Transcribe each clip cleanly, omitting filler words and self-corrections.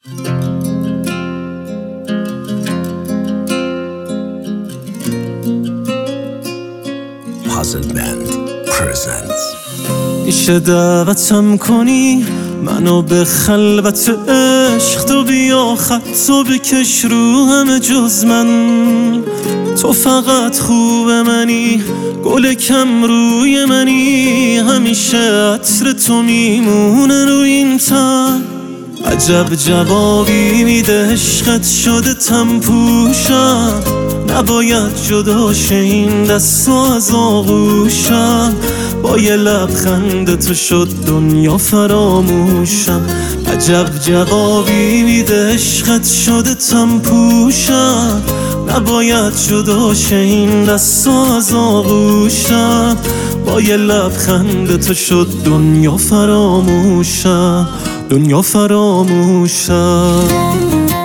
Puzzle Band presents. میشه دعوتم کنی منو به خلوت عشق، تو بیا خطو بکش رو همه جز من. تو فقط خوب منی، گل کم روی منی، همیشه عطر تو میمونه روی این تن. عجب جوابی میده عشقت شده تم پوشم، نباید جدا شه این دست از آغوشم. با یه لبخند تو شد دنیا فراموشم. عجب جوابی میده عشقت شده تم پوشم، نباید جدا شه این دست از آغوشم. با یه لبخند تو شد دنیا فراموشم، دنیا فراموشم.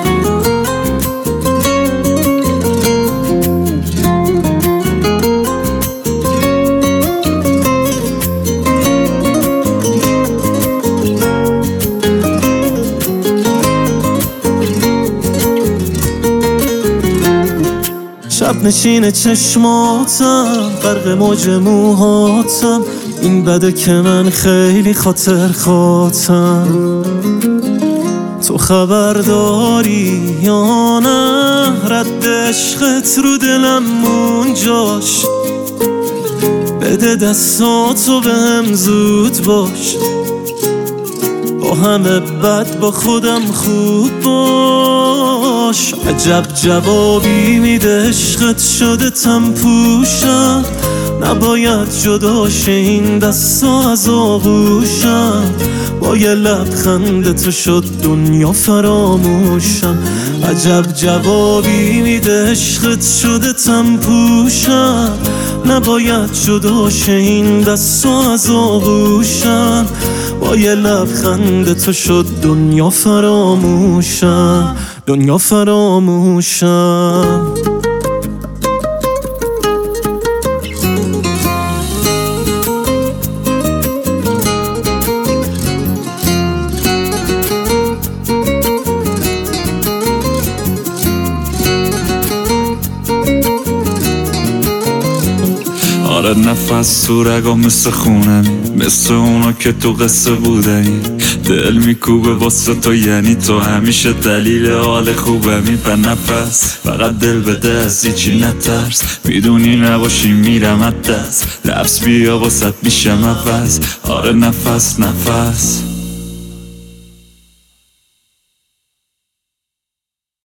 شب نشین چشماتم، غرق موج موهاتم، این بده که من خیلی خاطر خاطم. تو خبر داری یا نه رد عشقت رو دلم اونجاش؟ بده دستاتو بهم زود باش، با همه بد با خودم خوب باش. عجب جوابی میده عشقت شده تم پوشم، نباید جدا شه این دستا از آغوشم. با یه لبخند تو شد دنیا فراموشم. عجب جوابی میده عشقت شده تم پوشم، نباید جدا شه این دستا از آغوشم. با یه لبخند تو شد دنیا فراموشم، دنیا فراموشم. آره نفس تو رگا مثل خونم، مثل اونا که تو قصه بودنی. دل میکوبه واسه تو، یعنی تو همیشه دلیل حال خوبمی. به نفس فقط دل بده، از هیچی نترس، میدونی نباشی میرم از دست. لبس بیا واسط میشم عوض. آره نفس نفس